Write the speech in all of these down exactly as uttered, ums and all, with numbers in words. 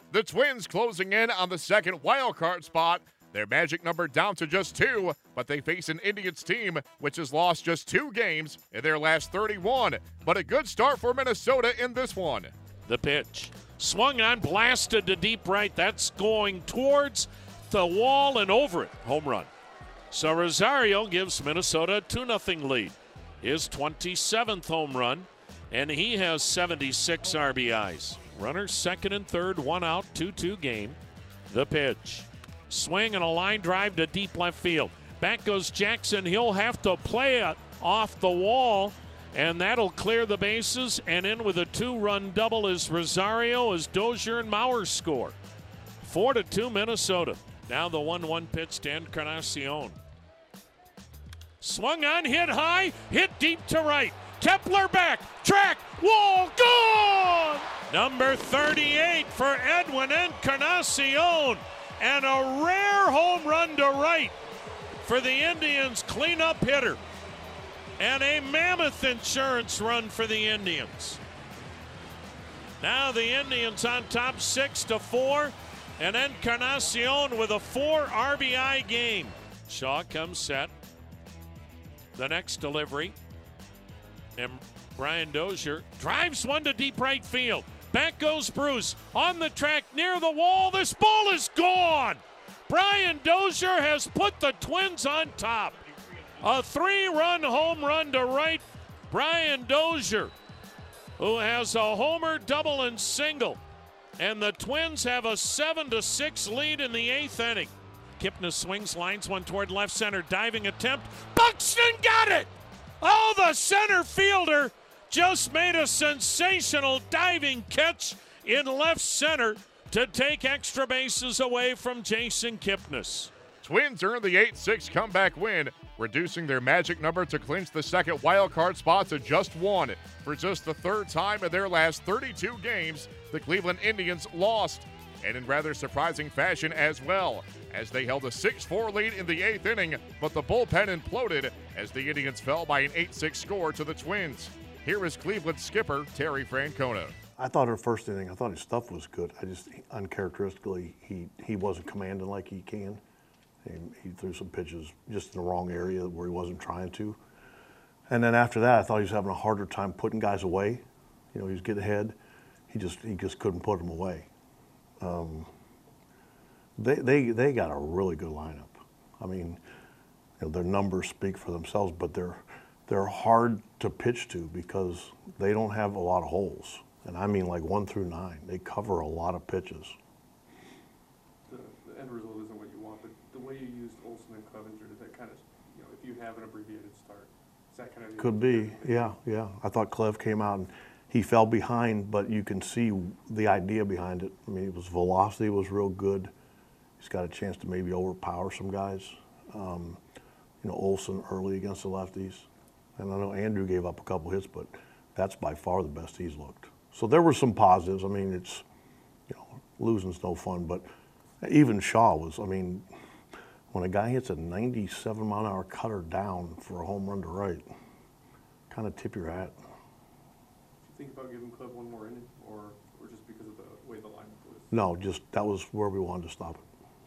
The Twins closing in on the second wild card spot. Their magic number down to just two, but they face an Indians team which has lost just two games in their last thirty-one. But a good start for Minnesota in this one. The pitch. Swung on, blasted to deep right. That's going towards the wall and over it. Home run. So Rosario gives Minnesota a two nothing lead. His twenty-seventh home run, and he has seventy-six R B Is. Runners second and third, one out, two two game. The pitch. Swing and a line drive to deep left field. Back goes Jackson. He'll have to play it off the wall, and that'll clear the bases. And in with a two-run double is Rosario as Dozier and Mauer score. Four to two Minnesota. Now the one one pitch to Encarnacion. Swung on, hit high, hit deep to right. Kepler back, track, wall, gone! Number thirty-eight for Edwin Encarnacion. And a rare home run to right for the Indians cleanup hitter. And a mammoth insurance run for the Indians. Now the Indians on top six to four. And Encarnacion with a four R B I game. Shaw comes set. The next delivery. And Brian Dozier drives one to deep right field. Back goes Bruce on the track near the wall. This ball is gone. Brian Dozier has put the Twins on top. A three-run home run to right. Brian Dozier, who has a homer, double, and single. And the Twins have a seven to six lead in the eighth inning. Kipnis swings, lines one toward left center. Diving attempt. Buxton got it! Oh, the center fielder just made a sensational diving catch in left center to take extra bases away from Jason Kipnis. Twins earn the eight six comeback win, reducing their magic number to clinch the second wild card spot to just one. For just the third time in their last thirty-two games, the Cleveland Indians lost, and in rather surprising fashion as well, as they held a six four lead in the eighth inning, but the bullpen imploded as the Indians fell by an eight six score to the Twins. Here is Cleveland skipper Terry Francona. I thought her first inning, I thought his stuff was good. I just, uncharacteristically, he, he wasn't commanding like he can. And he threw some pitches just in the wrong area where he wasn't trying to. And then after that, I thought he was having a harder time putting guys away. You know, he was getting ahead. He just he just couldn't put them away. Um, they they they got a really good lineup. I mean, you know, their numbers speak for themselves, but they're they're hard to pitch to because they don't have a lot of holes. And I mean like one through nine. They cover a lot of pitches. The, the end result isn't what you want, but the way you used Olson and Clevenger, does that kind of, you know, if you have an abbreviated start, is that kind of... Could be, yeah, yeah. I thought Clev came out and he fell behind, but you can see the idea behind it. I mean, it was velocity was real good. He's got a chance to maybe overpower some guys. Um, you know, Olson early against the lefties. And I know Andrew gave up a couple hits, but that's by far the best he's looked. So there were some positives. I mean, it's, you know, losing's no fun, but even Shaw was, I mean, when a guy hits a ninety-seven mile an hour cutter down for a home run to right, kind of tip your hat. Did you think about giving Clev one more inning, or, or just because of the way the lineup was? No, just that was where we wanted to stop it.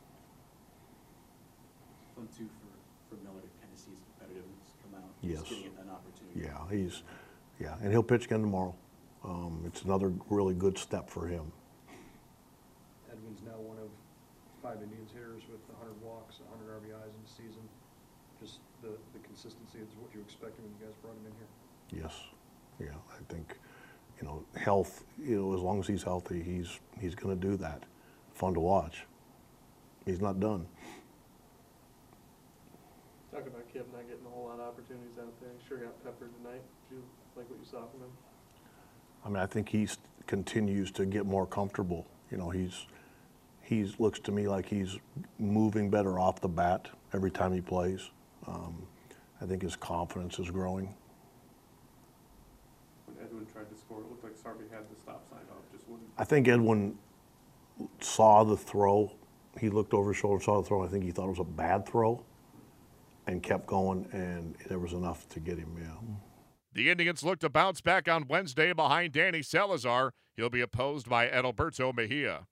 Fun too for, for Miller to kind of see his competitiveness come out. Yes. Just getting an opportunity. Yeah, he's, yeah, and he'll pitch again tomorrow. Um, it's another really good step for him. Edwin's now one of five Indians hitters with one hundred walks, one hundred R B Is in the season. Just the, the consistency is what you expected when you guys brought him in here. Yes, yeah, I think, you know, health, you know, as long as he's healthy, he's, he's going to do that. Fun to watch. He's not done. Talk about Kip not getting a whole lot of opportunities out there. Sure got peppered tonight. Did you like what you saw from him? I mean, I think he continues to get more comfortable. You know, he's he's looks to me like he's moving better off the bat every time he plays. Um, I think his confidence is growing. When Edwin tried to score, it looked like Sarby had the stop sign up. Just wouldn't. I think Edwin saw the throw. He looked over his shoulder, saw the throw. I think he thought it was a bad throw, and kept going, and there was enough to get him. Yeah. The Indians look to bounce back on Wednesday behind Danny Salazar. He'll be opposed by Adalberto Mejia.